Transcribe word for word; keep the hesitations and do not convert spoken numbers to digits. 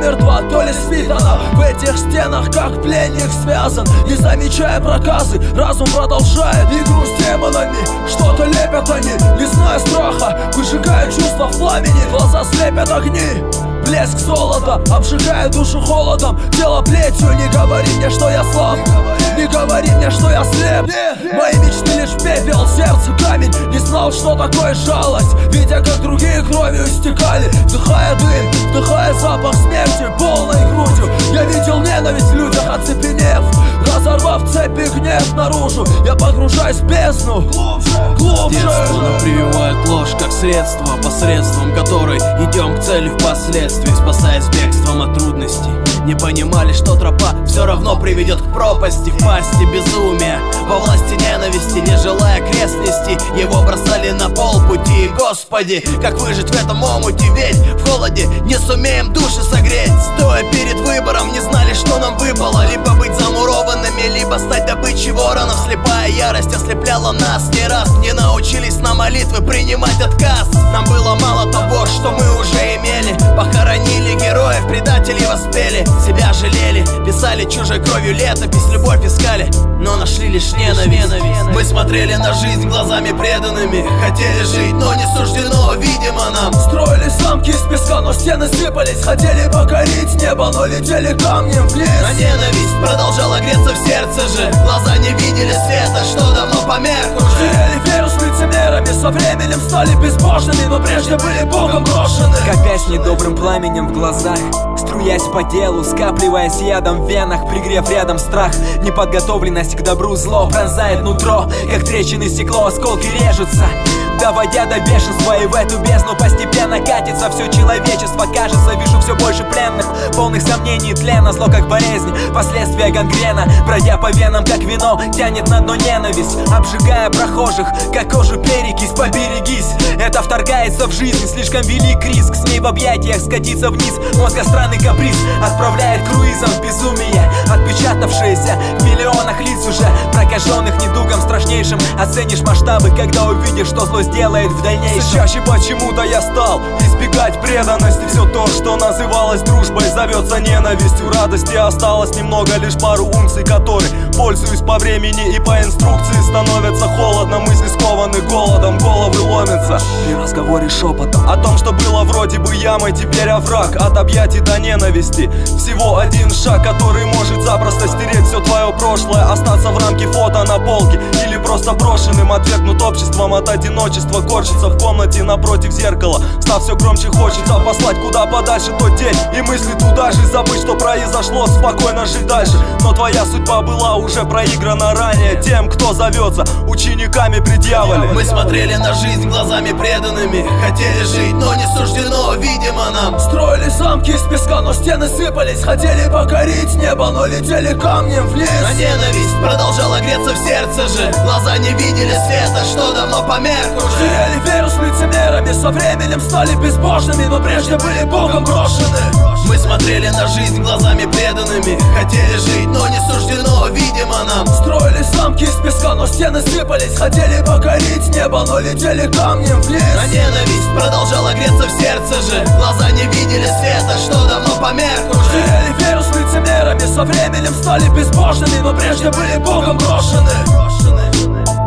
мертва, то ли спит она в этих стенах, как пленник связан. Не замечая проказы, разум продолжает игру с демонами. Что-то лепят они, не зная страха, выжигая чувства в пламени. Глаза слепят огни, блеск золота обжигает душу холодом, тело плетью. Не говори мне, что я слаб, не говори мне, что я слеп. Мои мечты лишь пепел, сердце камень. Не знал, что такое жалость, видя, как другие кровью истекали. Вдыхая дым, вдыхая запах смерти полной грудью. Я видел ненависть в людях, оцепенев, разорвав цепи гнев наружу. Я погружаюсь в бездну глубже, глубже. Детство нам прививает ложь как средство, посредством которой идем к цели впоследствии, спасаясь бегством от трудностей. Не понимали, что тропа все равно приведет к пропасти, в пасти безумия, во власти ненависти. Не желая крест нести, его бросали на полпути. Господи, как выжить в этом омуте, ведь в холоде не сумеем души согреть. Стоя перед выбором, не знали, что нам выпало: либо быть замурованными, либо стать добычей воронов. Слепая ярость ослепляла нас не раз. Не научились на молитвы принимать отказ. Нам было мало того, что мы уже имели. Похоронили героев, предателей воспели. Себя жалели, писали чужой кровью летопись, любовь искали, но нашли лишь ненависть. Мы смотрели на жизнь глазами преданными, хотели жить, но не суждено, видимо, нам. Строили замки из песка, но стены сыпались. Хотели покорить небо, но летели камнем вниз. А ненависть продолжала греться в сердце же. Глаза не видели света, что давно померк уже. Теряли веру с лицемерами, со временем стали безбожными, но прежде были Богом брошены. Копясь недобрым пламенем в глазах, струясь по делу, скапливаясь ядом в венах, пригрев рядом страх. Неподготовленность к добру зло пронзает нутро, как трещины стекло, осколки режутся, доводя до бешенства. И в эту бездну постепенно катится все человечество. Кажется, вижу все больше пленных, полных сомнений тлена. Зло как болезнь, последствия гангрена, бродя по венам как вино, тянет на дно ненависть, обжигая прохожих, как кожу перекись. Поберегись, это вторгается в жизнь, слишком велик риск. С ней в объятиях скатиться вниз, мозга странный каприз отправляет круизом в безумие, отпечатавшиеся в миллионах лиц уже прокаженных недугом страшнейшим. Оценишь масштабы, когда увидишь, что зло сделает в дальнейшем. Чаще почему-то я стал избегать преданности. Все то, что называлось дружбой, зовется ненавистью. Радости осталось немного, лишь пару унций, которые, пользуясь по времени и по инструкции, становятся холодно. Мысли скованы голодом, головы ломятся при разговоре шепотом о том, что было вроде бы ямой, теперь овраг. От объятий до ненависти всего один шаг, который может запросто стереть все твое прошлое, остаться в рамке фото на полке или просто брошенным, отвергнут обществом от одиночества. Корчится в комнате напротив зеркала, став все громче, хочется послать куда подальше тот день и мысли туда же, забыть, что произошло, спокойно жить дальше. Но твоя судьба была уже проиграна ранее тем, кто зовется учениками предъявили. Мы смотрели на жизнь глазами преданными, хотели жить, но не суждено, видимо, нам. Строили замки из песка, но стены сыпались. Хотели покорить небо, но летели камнем вниз. А ненависть продолжала греться в сердце же. Глаза не видели света, что давно померк уже. Теряли веру с лицемерами, со временем стали безбожными, но прежде были Богом брошены. Мы смотрели на жизнь глазами преданными, хотели жить, но не суждено, видимо, нам. Строили замки из песка, но стены сыпались. Хотели покорить небо, но летели камнем вниз. А ненависть продолжала греться в сердце же. Глаза не видели света, что давно померк уже. Теряли веру с лицемерами, со временем стали безбожными, но прежде были Богом брошены.